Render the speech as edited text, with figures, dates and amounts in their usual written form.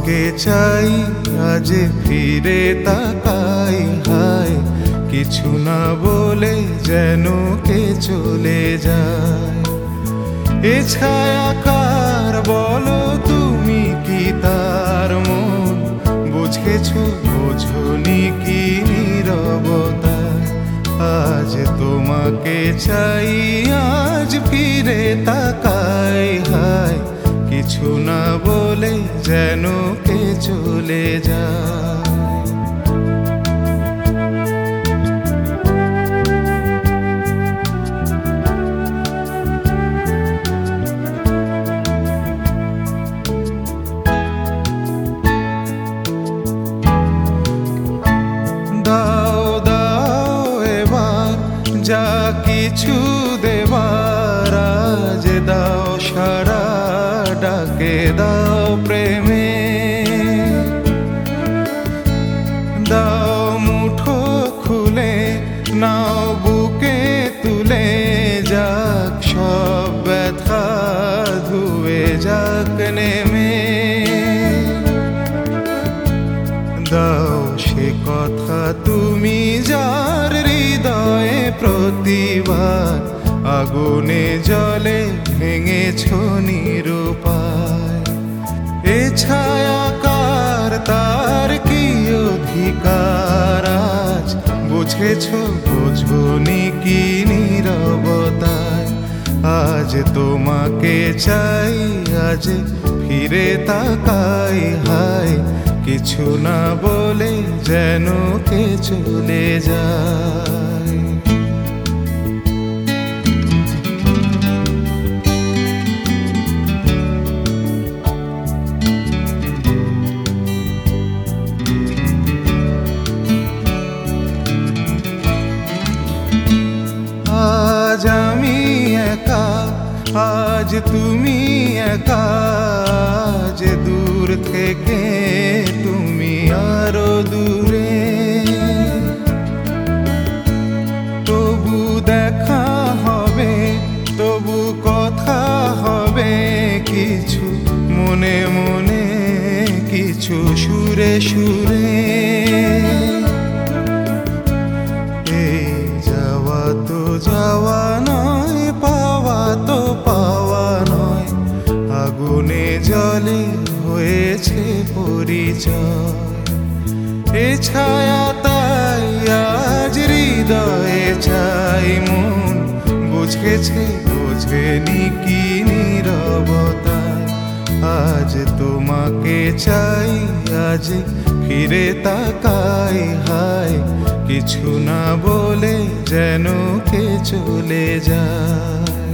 তোমাকে চাই আজ ফিরে তাকাই হায় কিছু না বলে যেন কে চলে যায়। এ ছায়াকার বলো তুমি কি তার মন বুঝেছো বোঝনি কি নীরবতা। আজ তোমাকে চাই আজ ফিরে তাকাই হায় কিছু না বলে যেন কে চলে যায়। দাও দাও এবার যা কিছু দেবার আজ দাও সারা ডাকে দাও প্রেমে। দাও মুঠো খুলে নাও বুকে তুলে যাক সব ব্যথা ধুয়ে যাক নেমে। দাও সে কথা তুমি যার হৃদয়ে প্রতিবার আগুনে জলে ভেঙেছ নিরুপায়। এ ছায়াকার তার কি অধিকার আজ বুঝেছ বোঝনি কি নীরবতায়। আজ তোমাকে চাই আজ ফিরে তাকাই হায় কিছু না বলে যেন কে চলে যায়। আজ আমি একা আজ তুমি একা আজ দূর থেকে তুমি আরো দূরে। তবু দেখা হবে তবু কথা হবে কিছু মনে মনে কিছু সুরে সুরে। এই যাওয়া তো যাওয়া নয় পাওয়া তো পাওয়া নয় আগুনে জলে হয়েছে পরিচয়। এ ছায়া তাই আজ হৃদয়ে চাই মন বুঝেছে বোঝেনি কি নীরবতায়। আজ তোমাকে চাই আজ ফিরে তাকাই হায় কিছু না বলে যেন কে চলে যায়।